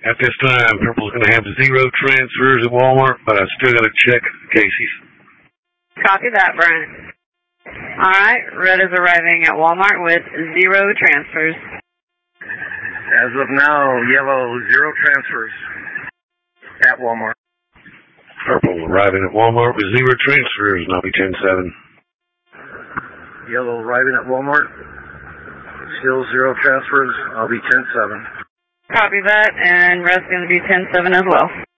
At this time, Purple's going to have 0 transfers at Walmart, but I still got to check Casey's. Copy that, Brian. All right, Red is arriving at Walmart with 0 transfers. As of now, Yellow, 0 transfers at Walmart. Purple arriving at Walmart with 0 transfers, and I'll be 10-7. Yellow arriving at Walmart, still 0 transfers, I'll be 10-7. Copy that, and Red's going to be 10-7 as well.